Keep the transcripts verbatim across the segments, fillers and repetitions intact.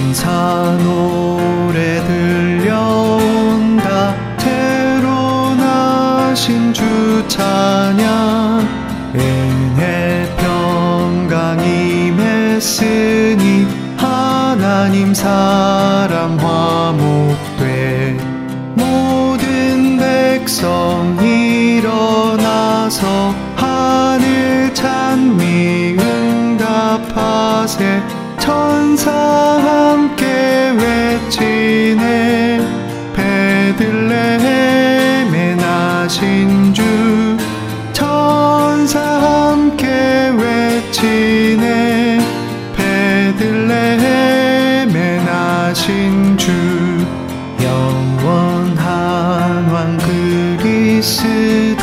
천사 노래 들려온다. 새로 나신 주 찬양. 은혜 평강 임했으니 하나님 사람 화목돼. 모든 백성 일어나서 하늘 찬미 응답하세. 천사 함께 외치네. 베들레헴에 나신 주. 천사 함께 외치네. 베들레헴에 나신 주. 영원한 왕 그리스도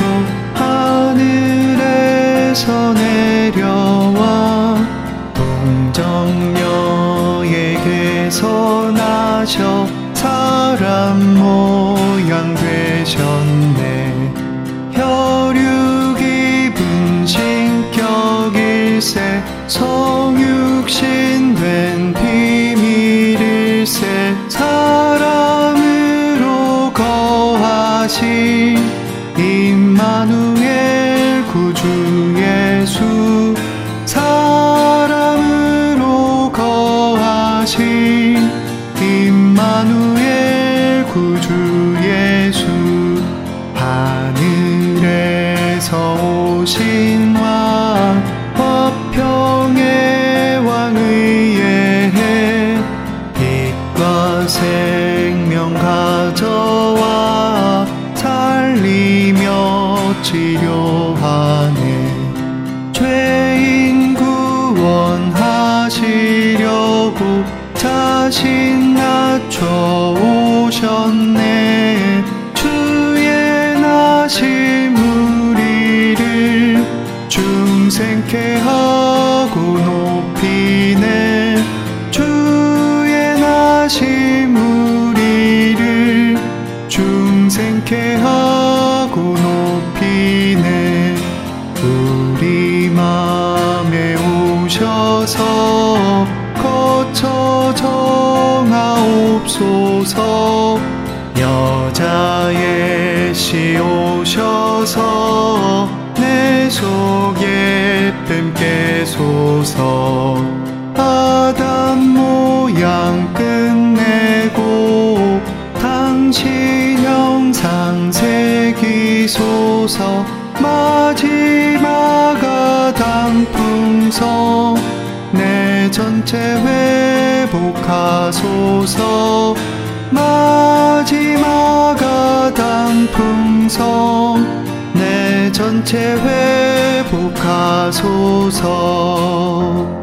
하늘에서 내려와. 동정녀에게서 나셔 사람 모양 되셨네. 혈육 입은 신격일세. 성육신 된 비밀일세. 사람으로 거하신 임마누엘 구주 예수. 사람으로 거하신 임마누엘 구주 예수. 하늘에서 오신 왕 화평의 왕 의회해. 빛과 생명 가져와 살리며 치료하네. 죄인 구원하시려고 자신 낮춰 오셨네. 주의 나심 우리를 중생케 하고 높이네. 주의 나심 우리를 중생케 하고 높이네. 우리 맘에 오셔서 거쳐 정하옵소서. 여자의 씨 오셔서 내 속에 뺨깨소서. 아담 모양 끝내고 당신 형상 새기소서. 마지막 아담 풍성 내 전체 회복하소서. 마지막 아담 풍성 내 전체 회복하소서.